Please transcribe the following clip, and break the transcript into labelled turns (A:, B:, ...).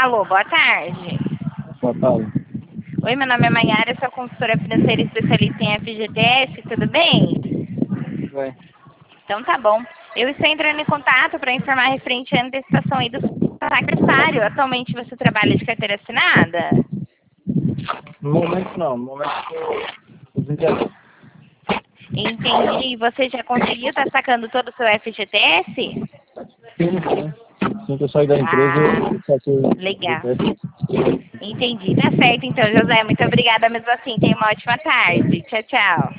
A: Alô, boa tarde.
B: Boa tarde.
A: Oi, meu nome é Maiara, sou consultora financeira especialista em FGTS, tudo bem?
B: Bem,
A: Então tá bom. Eu estou entrando em contato para informar referente à antecipação aí do seu aniversário. Atualmente você trabalha de carteira assinada?
B: no momento não, no momento eu desinteresse.
A: Entendi. Você já conseguiu estar sacando todo o seu FGTS?
B: Sim, sim. Assim que eu saí da empresa,
A: Ah,
B: eu saquei o
A: legal.
B: GTS.
A: Entendi. Tá certo então, José. Muito obrigada mesmo assim. Tenha uma ótima tarde. Tchau, tchau.